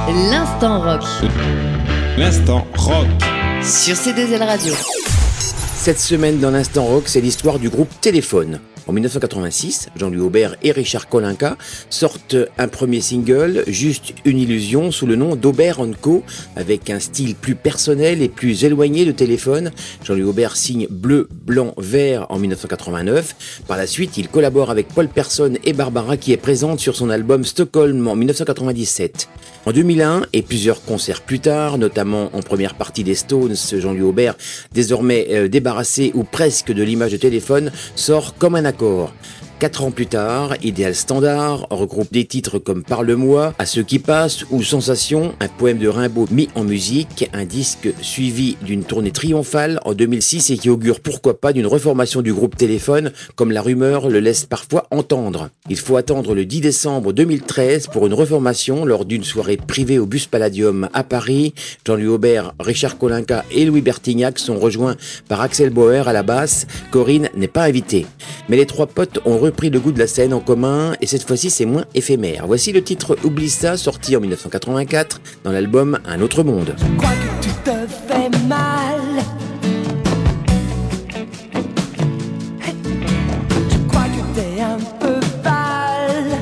L'instant rock. L'instant rock. Sur C2L Radio. Cette semaine dans l'Instant Rock, c'est l'histoire du groupe Téléphone. En 1986, Jean-Louis Aubert et Richard Kolinka sortent un premier single, Juste une illusion, sous le nom d'Aubert & Co, avec un style plus personnel et plus éloigné de Téléphone. Jean-Louis Aubert signe Bleu, Blanc, Vert en 1989. Par la suite, il collabore avec Paul Persson et Barbara qui est présente sur son album Stockholm en 1997. En 2001 et plusieurs concerts plus tard, notamment en première partie des Stones, Jean-Louis Aubert, désormais débarrassé ou presque de l'image de Téléphone, sort Comme un accord. 4 ans plus tard, Idéal Standard regroupe des titres comme Parle-moi, À ceux qui passent ou Sensation, un poème de Rimbaud mis en musique, un disque suivi d'une tournée triomphale en 2006 et qui augure pourquoi pas d'une reformation du groupe Téléphone, comme la rumeur le laisse parfois entendre. Il faut attendre le 10 décembre 2013 pour une reformation lors d'une soirée privée au Bus Palladium à Paris. Jean-Louis Aubert, Richard Kolinka et Louis Bertignac sont rejoints par Axel Bauer à la basse. Corinne n'est pas invitée. Mais les trois potes ont repris le goût de la scène en commun et cette fois-ci c'est moins éphémère. Voici le titre Oublie ça, sorti en 1984 dans l'album Un autre monde. Je crois que tu te fais mal. Je crois que t'es un peu pâle.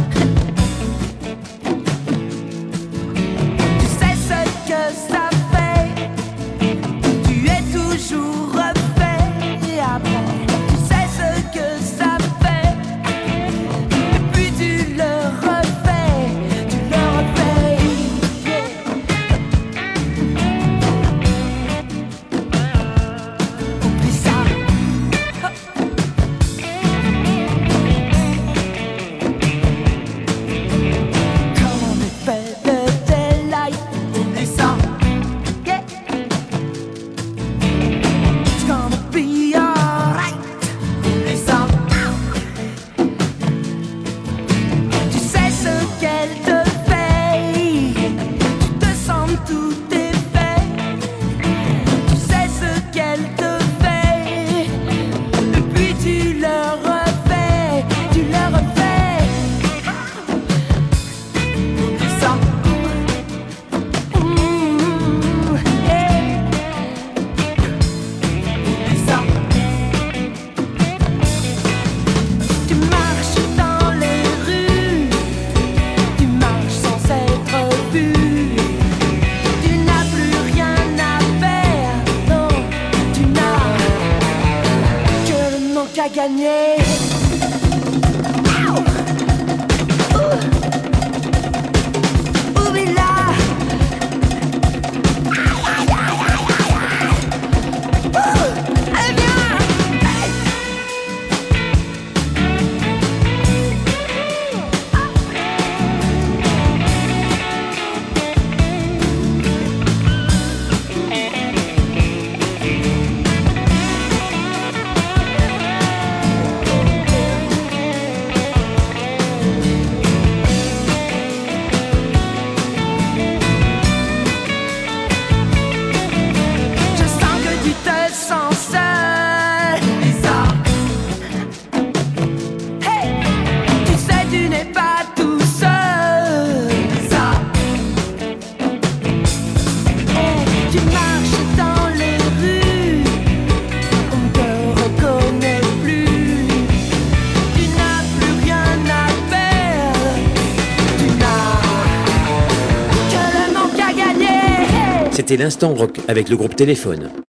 Tu sais ce que ça fait. Tu es toujours refait. Et après, tu sais ce que ça fait. Et puis tu le refais. Tu le refais. Oublie ça. Comme en effet de tes lights. Oublie ça. Yeah. It's gonna be alright. Oublie ça. Tu sais ce qu'elle te fait. Tu te sens tout défait. Tu sais ce qu'elle te fait. Et puis tu le refais. Tu le refais. Oublie ça. Yeah. Oublie ça. Tu marches dans les rues. Tu marches sans être vu. Tu n'as plus rien à faire. Non, tu n'as que le manque à gagner. Oublie-la. Allez, viens. Je sens que tu te sens seul. Oublie ça. Hey, tu sais tu n'es pas tout seul. Oublie ça. Hey, tu marches dans les rues. On te reconnaît plus. Tu n'as plus rien à perdre. Tu n'as que le manque à gagner. Hey. C'était l'Instant Rock avec le groupe Téléphone.